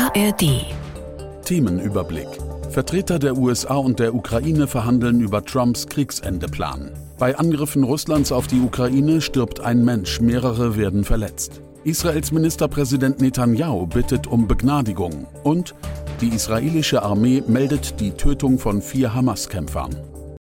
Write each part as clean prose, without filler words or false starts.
ARD. Themenüberblick. Vertreter der USA und der Ukraine verhandeln über Trumps Kriegsendeplan. Bei Angriffen Russlands auf die Ukraine stirbt ein Mensch, mehrere werden verletzt. Israels Ministerpräsident Netanyahu bittet um Begnadigung. Und die israelische Armee meldet die Tötung von 4 Hamas-Kämpfern.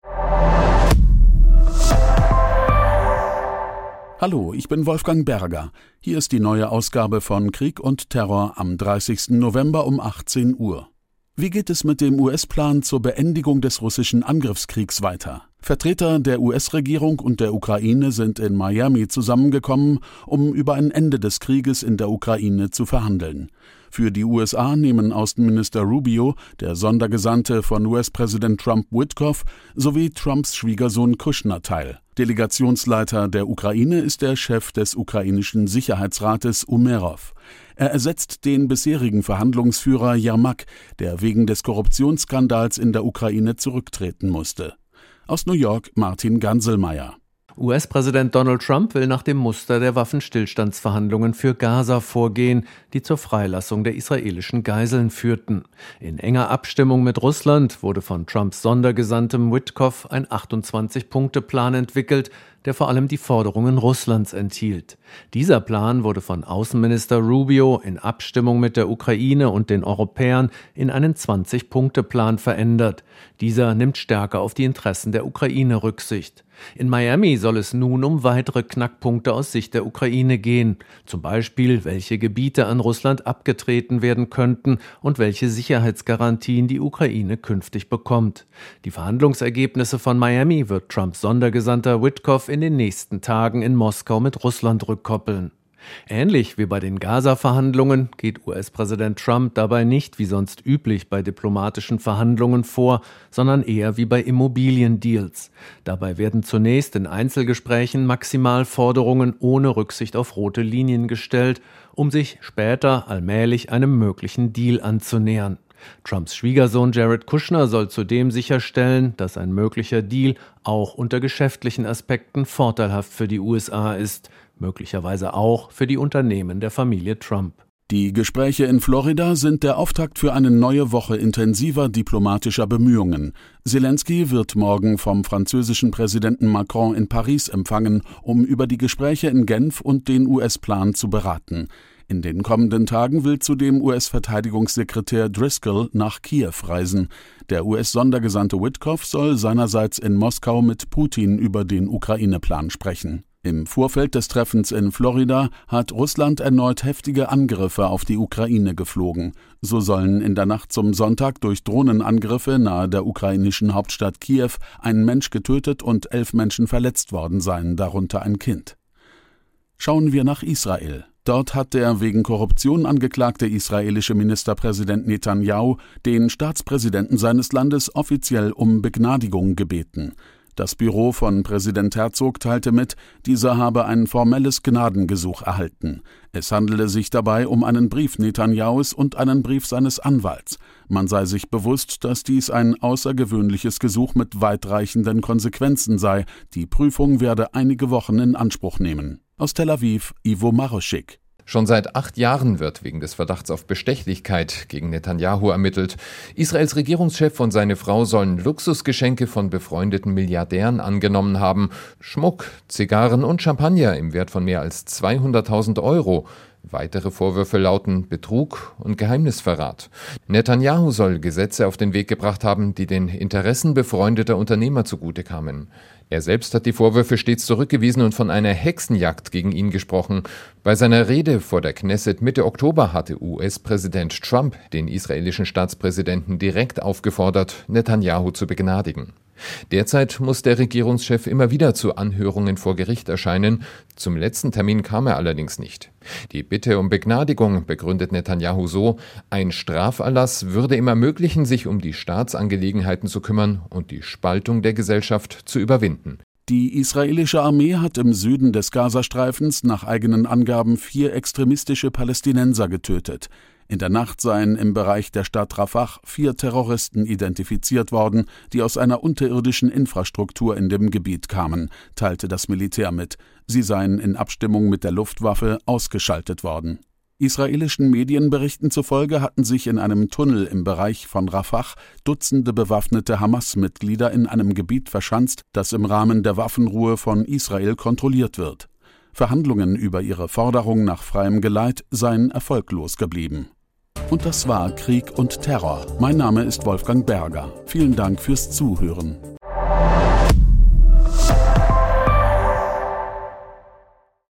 Hallo, ich bin Wolfgang Berger. Hier ist die neue Ausgabe von Krieg und Terror am 30. November um 18 Uhr. Wie geht es mit dem US-Plan zur Beendigung des russischen Angriffskriegs weiter? Vertreter der US-Regierung und der Ukraine sind in Miami zusammengekommen, um über ein Ende des Krieges in der Ukraine zu verhandeln. Für die USA nehmen Außenminister Rubio, der Sondergesandte von US-Präsident Trump Witkoff sowie Trumps Schwiegersohn Kushner teil. Delegationsleiter der Ukraine ist der Chef des ukrainischen Sicherheitsrates Umerov. Er ersetzt den bisherigen Verhandlungsführer Jermak, der wegen des Korruptionsskandals in der Ukraine zurücktreten musste. Aus New York Martin Ganselmeier. US-Präsident Donald Trump will nach dem Muster der Waffenstillstandsverhandlungen für Gaza vorgehen, die zur Freilassung der israelischen Geiseln führten. In enger Abstimmung mit Russland wurde von Trumps Sondergesandtem Witkoff ein 28-Punkte-Plan entwickelt, der vor allem die Forderungen Russlands enthielt. Dieser Plan wurde von Außenminister Rubio in Abstimmung mit der Ukraine und den Europäern in einen 20-Punkte-Plan verändert. Dieser nimmt stärker auf die Interessen der Ukraine Rücksicht. In Miami soll es nun um weitere Knackpunkte aus Sicht der Ukraine gehen. Zum Beispiel, welche Gebiete an Russland abgetreten werden könnten und welche Sicherheitsgarantien die Ukraine künftig bekommt. Die Verhandlungsergebnisse von Miami wird Trumps Sondergesandter Witkoff in den nächsten Tagen in Moskau mit Russland rückkoppeln. Ähnlich wie bei den Gaza-Verhandlungen geht US-Präsident Trump dabei nicht wie sonst üblich bei diplomatischen Verhandlungen vor, sondern eher wie bei Immobiliendeals. Dabei werden zunächst in Einzelgesprächen Maximalforderungen ohne Rücksicht auf rote Linien gestellt, um sich später allmählich einem möglichen Deal anzunähern. Trumps Schwiegersohn Jared Kushner soll zudem sicherstellen, dass ein möglicher Deal auch unter geschäftlichen Aspekten vorteilhaft für die USA ist, möglicherweise auch für die Unternehmen der Familie Trump. Die Gespräche in Florida sind der Auftakt für eine neue Woche intensiver diplomatischer Bemühungen. Zelensky wird morgen vom französischen Präsidenten Macron in Paris empfangen, um über die Gespräche in Genf und den US-Plan zu beraten. In den kommenden Tagen will zudem US-Verteidigungssekretär Driscoll nach Kiew reisen. Der US-Sondergesandte Witkoff soll seinerseits in Moskau mit Putin über den Ukraine-Plan sprechen. Im Vorfeld des Treffens in Florida hat Russland erneut heftige Angriffe auf die Ukraine geflogen. So sollen in der Nacht zum Sonntag durch Drohnenangriffe nahe der ukrainischen Hauptstadt Kiew ein Mensch getötet und 11 Menschen verletzt worden sein, darunter ein Kind. Schauen wir nach Israel. Dort hat der wegen Korruption angeklagte israelische Ministerpräsident Netanyahu den Staatspräsidenten seines Landes offiziell um Begnadigung gebeten. Das Büro von Präsident Herzog teilte mit, dieser habe ein formelles Gnadengesuch erhalten. Es handele sich dabei um einen Brief Netanyahus und einen Brief seines Anwalts. Man sei sich bewusst, dass dies ein außergewöhnliches Gesuch mit weitreichenden Konsequenzen sei. Die Prüfung werde einige Wochen in Anspruch nehmen. Aus Tel Aviv, Ivo Maroschik. Schon seit 8 Jahren wird wegen des Verdachts auf Bestechlichkeit gegen Netanyahu ermittelt. Israels Regierungschef und seine Frau sollen Luxusgeschenke von befreundeten Milliardären angenommen haben. Schmuck, Zigarren und Champagner im Wert von mehr als 200.000 Euro. Weitere Vorwürfe lauten Betrug und Geheimnisverrat. Netanyahu soll Gesetze auf den Weg gebracht haben, die den Interessen befreundeter Unternehmer zugute kamen. Er selbst hat die Vorwürfe stets zurückgewiesen und von einer Hexenjagd gegen ihn gesprochen. Bei seiner Rede vor der Knesset Mitte Oktober hatte US-Präsident Trump den israelischen Staatspräsidenten direkt aufgefordert, Netanyahu zu begnadigen. Derzeit muss der Regierungschef immer wieder zu Anhörungen vor Gericht erscheinen. Zum letzten Termin kam er allerdings nicht. Die Bitte um Begnadigung begründet Netanyahu so: Ein Straferlass würde ihm ermöglichen, sich um die Staatsangelegenheiten zu kümmern und die Spaltung der Gesellschaft zu überwinden. Die israelische Armee hat im Süden des Gazastreifens nach eigenen Angaben 4 extremistische Palästinenser getötet. In der Nacht seien im Bereich der Stadt Rafah 4 Terroristen identifiziert worden, die aus einer unterirdischen Infrastruktur in dem Gebiet kamen, teilte das Militär mit. Sie seien in Abstimmung mit der Luftwaffe ausgeschaltet worden. Israelischen Medienberichten zufolge hatten sich in einem Tunnel im Bereich von Rafah Dutzende bewaffnete Hamas-Mitglieder in einem Gebiet verschanzt, das im Rahmen der Waffenruhe von Israel kontrolliert wird. Verhandlungen über ihre Forderung nach freiem Geleit seien erfolglos geblieben. Und das war Krieg und Terror. Mein Name ist Wolfgang Berger. Vielen Dank fürs Zuhören.